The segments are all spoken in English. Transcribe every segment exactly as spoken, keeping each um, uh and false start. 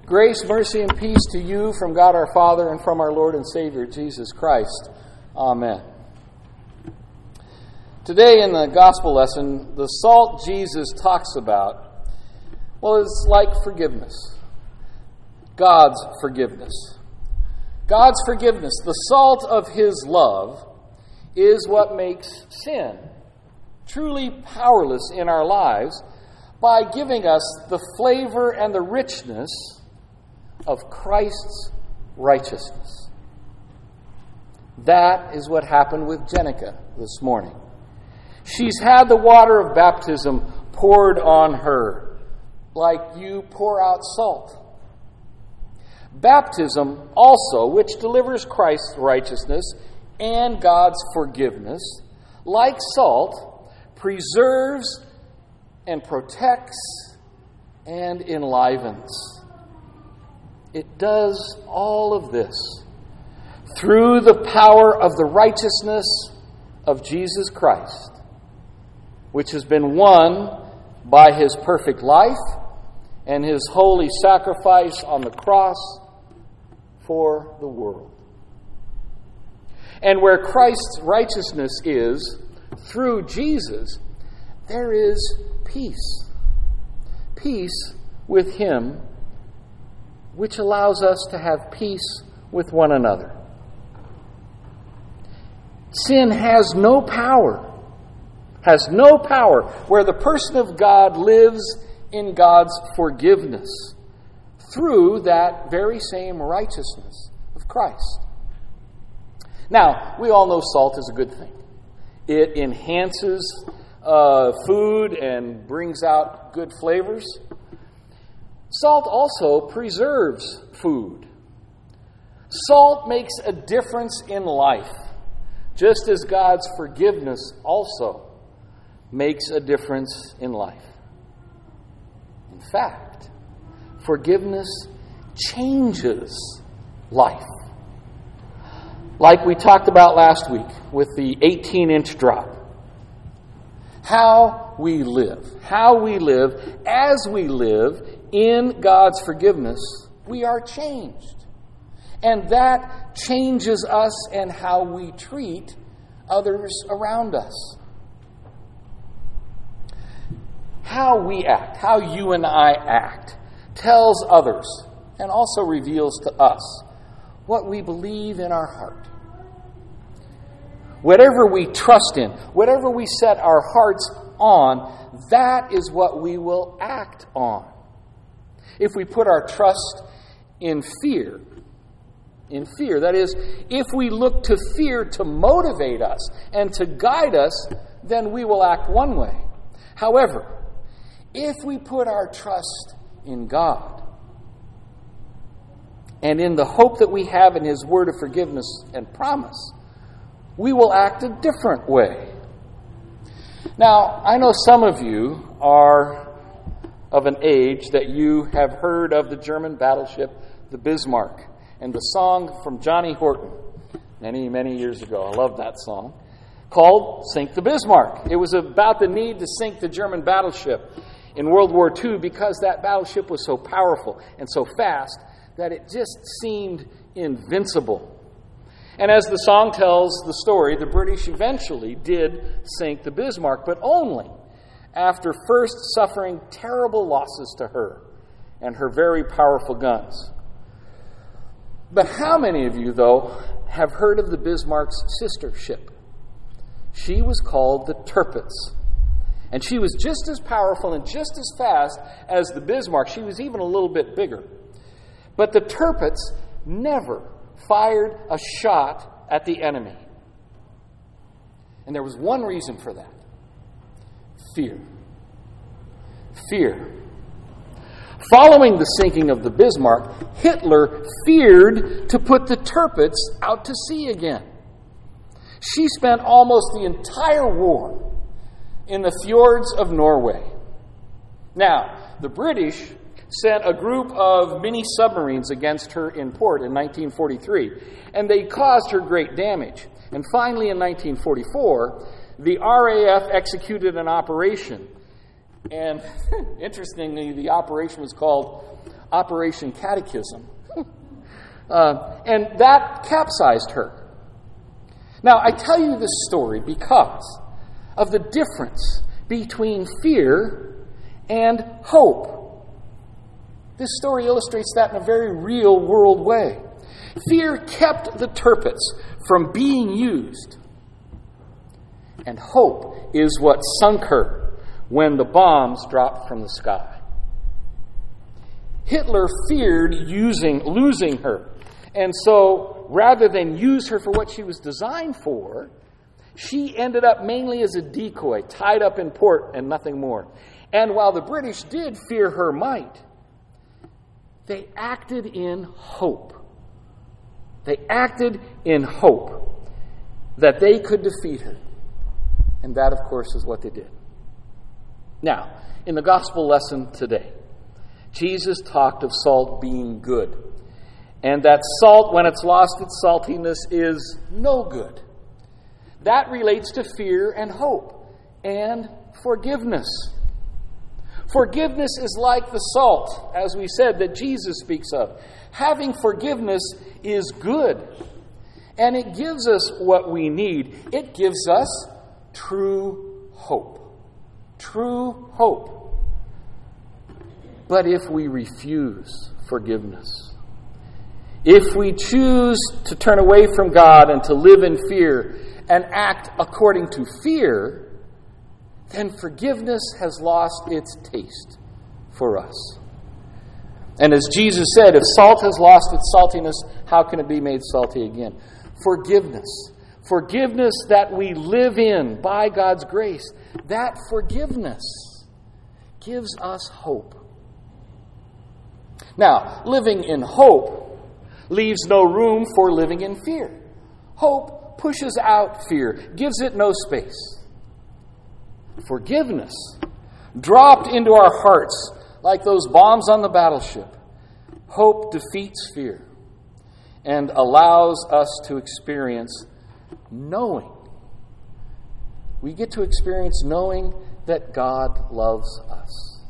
Grace, mercy, and peace to you from God our Father and from our Lord and Savior, Jesus Christ. Amen. Today in the gospel lesson, the salt Jesus talks about, well, it's like forgiveness. God's forgiveness. God's forgiveness, the salt of His love, is what makes sin truly powerless in our lives by giving us the flavor and the richness of Christ's righteousness. That is what happened with Jenica this morning. She's had the water of baptism poured on her, like you pour out salt. Baptism also, which delivers Christ's righteousness and God's forgiveness, like salt, preserves and protects and enlivens. It does all of this through the power of the righteousness of Jesus Christ, which has been won by His perfect life and His holy sacrifice on the cross for the world. And where Christ's righteousness is, through Jesus, there is peace. Peace with Him, which allows us to have peace with one another. Sin has no power, has no power where the person of God lives in God's forgiveness through that very same righteousness of Christ. Now, we all know salt is a good thing. It enhances uh, food and brings out good flavors. Salt also preserves food. Salt makes a difference in life, just as God's forgiveness also makes a difference in life. In fact, forgiveness changes life. Like we talked about last week with the eighteen-inch drop. How we live, how we live, as we live in God's forgiveness, we are changed. And that changes us and how we treat others around us. How we act, how you and I act, tells others and also reveals to us what we believe in our heart. Whatever we trust in, whatever we set our hearts on, that is what we will act on. If we put our trust in fear, in fear, that is, if we look to fear to motivate us and to guide us, then we will act one way. However, if we put our trust in God and in the hope that we have in His word of forgiveness and promise, we will act a different way. Now, I know some of you are of an age that you have heard of the German battleship, the Bismarck, and the song from Johnny Horton many, many years ago. I love that song, called Sink the Bismarck. It was about the need to sink the German battleship in World War Two because that battleship was so powerful and so fast that it just seemed invincible. And as the song tells the story, the British eventually did sink the Bismarck, but only after first suffering terrible losses to her and her very powerful guns. But how many of you, though, have heard of the Bismarck's sister ship? She was called the Tirpitz. And she was just as powerful and just as fast as the Bismarck. She was even a little bit bigger. But the Tirpitz never fired a shot at the enemy. And there was one reason for that. Fear. Fear. Following the sinking of the Bismarck, Hitler feared to put the Tirpitz out to sea again. She spent almost the entire war in the fjords of Norway. Now, the British sent a group of mini-submarines against her in port in nineteen forty-three, and they caused her great damage. And finally, in nineteen forty-four, the R A F executed an operation. And interestingly, the operation was called Operation Catechism. uh, and that capsized her. Now, I tell you this story because of the difference between fear and hope. This story illustrates that in a very real world way. Fear kept the Tirpitz from being used. And hope is what sunk her when the bombs dropped from the sky. Hitler feared using, losing her. And so, rather than use her for what she was designed for, she ended up mainly as a decoy, tied up in port and nothing more. And while the British did fear her might, they acted in hope. They acted in hope that they could defeat her. And that, of course, is what they did. Now, in the gospel lesson today, Jesus talked of salt being good. And that salt, when it's lost its saltiness, is no good. That relates to fear and hope and forgiveness. Forgiveness is like the salt, as we said, that Jesus speaks of. Having forgiveness is good. And it gives us what we need. It gives us true hope. True hope. But if we refuse forgiveness, if we choose to turn away from God and to live in fear and act according to fear, then forgiveness has lost its taste for us. And as Jesus said, if salt has lost its saltiness, how can it be made salty again? Forgiveness. Forgiveness that we live in by God's grace. That forgiveness gives us hope. Now, living in hope leaves no room for living in fear. Hope pushes out fear, gives it no space. Forgiveness, dropped into our hearts like those bombs on the battleship, hope defeats fear and allows us to experience knowing. We get to experience knowing that God loves us.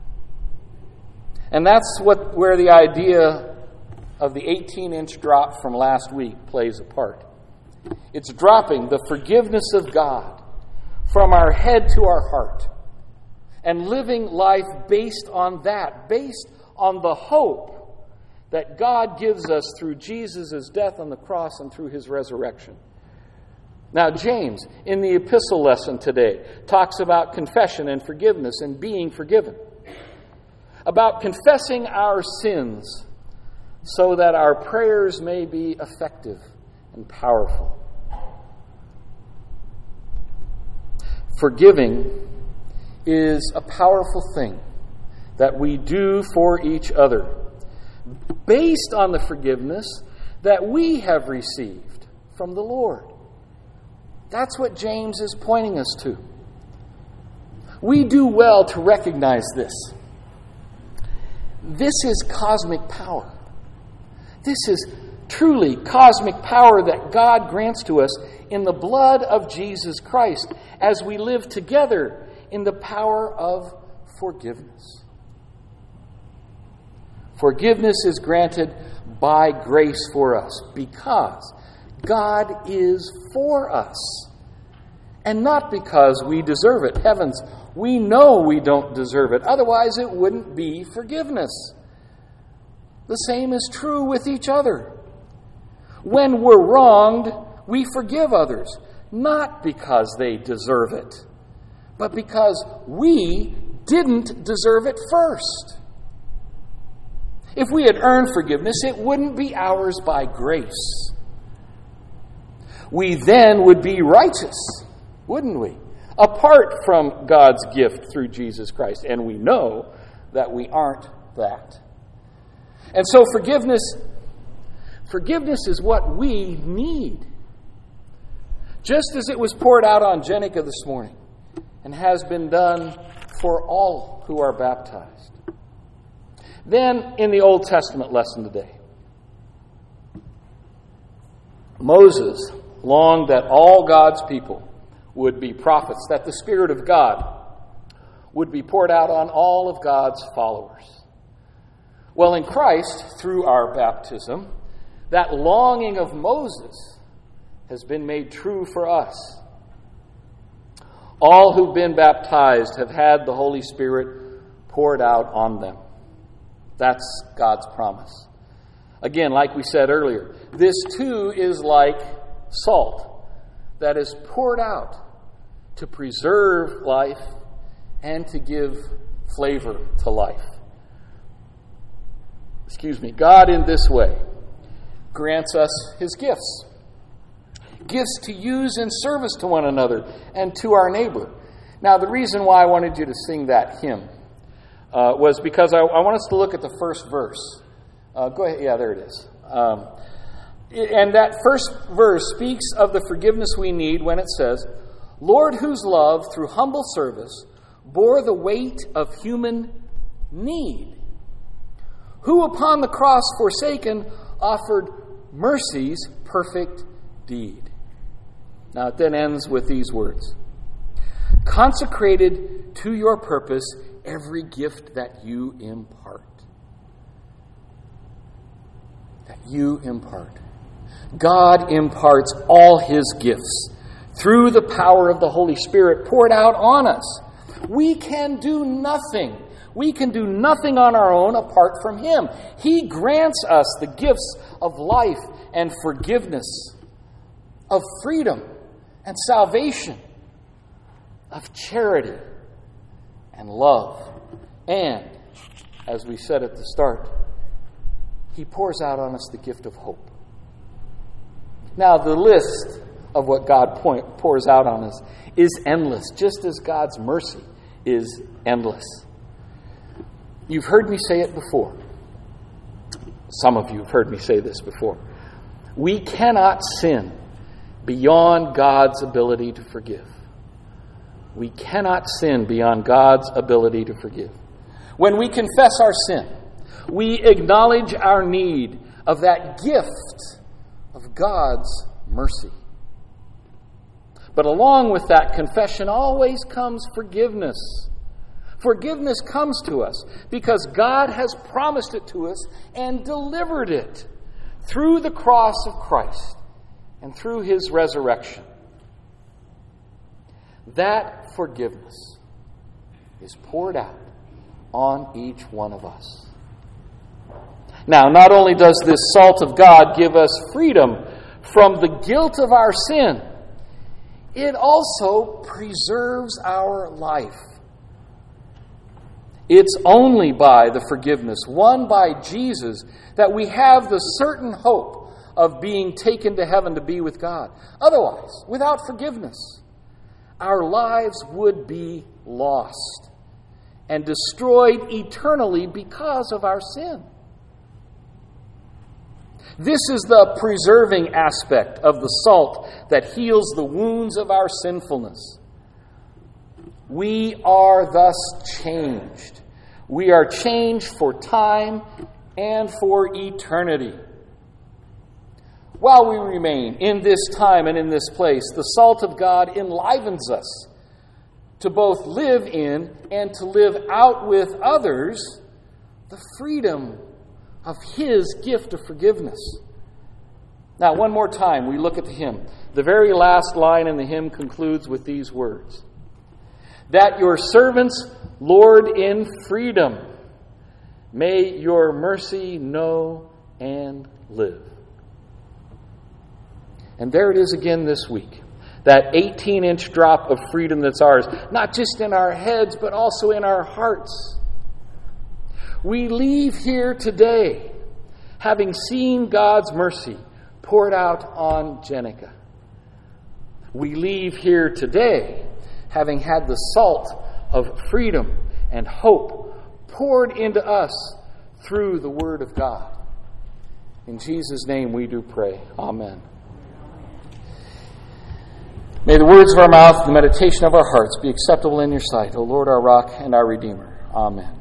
And that's what where the idea of the eighteen-inch drop from last week plays a part. It's dropping the forgiveness of God from our head to our heart and living life based on that, based on the hope that God gives us through Jesus' death on the cross and through his resurrection. Now, James, in the epistle lesson today, talks about confession and forgiveness and being forgiven, about confessing our sins so that our prayers may be effective and powerful. Forgiving is a powerful thing that we do for each other based on the forgiveness that we have received from the Lord. That's what James is pointing us to. We do well to recognize this. This is cosmic power. This is truly cosmic power that God grants to us in the blood of Jesus Christ as we live together in the power of forgiveness. Forgiveness is granted by grace for us because God is for us and not because we deserve it. Heavens, we know we don't deserve it. Otherwise, it wouldn't be forgiveness. The same is true with each other. When we're wronged, we forgive others, not because they deserve it, but because we didn't deserve it first. If we had earned forgiveness, it wouldn't be ours by grace. We then would be righteous, wouldn't we? Apart from God's gift through Jesus Christ. And we know that we aren't that. And so forgiveness, forgiveness is what we need. Just as it was poured out on Jenica this morning and has been done for all who are baptized. Then, in the Old Testament lesson today, Moses longed that all God's people would be prophets, that the Spirit of God would be poured out on all of God's followers. Well, in Christ, through our baptism, that longing of Moses has been made true for us. All who've been baptized have had the Holy Spirit poured out on them. That's God's promise. Again, like we said earlier, this too is like salt that is poured out to preserve life and to give flavor to life. Excuse me. God in this way grants us his gifts. Gifts to use in service to one another and to our neighbor. Now, the reason why I wanted you to sing that hymn uh, was because I, I want us to look at the first verse. Uh, go ahead. Yeah, there it is. Um, and that first verse speaks of the forgiveness we need when it says, Lord, whose love through humble service bore the weight of human need, who upon the cross forsaken offered mercy's perfect deed. Now it then ends with these words. Consecrated to your purpose every gift that you impart. That you impart. God imparts all his gifts through the power of the Holy Spirit poured out on us. We can do nothing. We can do nothing on our own apart from him. He grants us the gifts of life and forgiveness, of freedom and salvation, of charity and love. And, as we said at the start, he pours out on us the gift of hope. Now, the list of what God point, pours out on us is endless, just as God's mercy is endless. You've heard me say it before. Some of you have heard me say this before. We cannot sin beyond God's ability to forgive. We cannot sin beyond God's ability to forgive. When we confess our sin, we acknowledge our need of that gift of God's mercy. But along with that confession always comes forgiveness. Forgiveness comes to us because God has promised it to us and delivered it through the cross of Christ and through his resurrection. That forgiveness is poured out on each one of us. Now, not only does this salt of God give us freedom from the guilt of our sin, it also preserves our life. It's only by the forgiveness won by Jesus that we have the certain hope of being taken to heaven to be with God. Otherwise, without forgiveness, our lives would be lost and destroyed eternally because of our sin. This is the preserving aspect of the salt that heals the wounds of our sinfulness. We are thus changed. We are changed for time and for eternity. While we remain in this time and in this place, the salt of God enlivens us to both live in and to live out with others the freedom of his gift of forgiveness. Now, one more time, we look at the hymn. The very last line in the hymn concludes with these words. That your servants, Lord, in freedom, may your mercy know and live. And there it is again this week. That eighteen-inch drop of freedom that's ours, not just in our heads, but also in our hearts. We leave here today having seen God's mercy poured out on Jenica. We leave here today having had the salt of freedom and hope poured into us through the Word of God. In Jesus' name we do pray. Amen. May the words of our mouth and the meditation of our hearts be acceptable in your sight, O Lord, our rock and our Redeemer. Amen.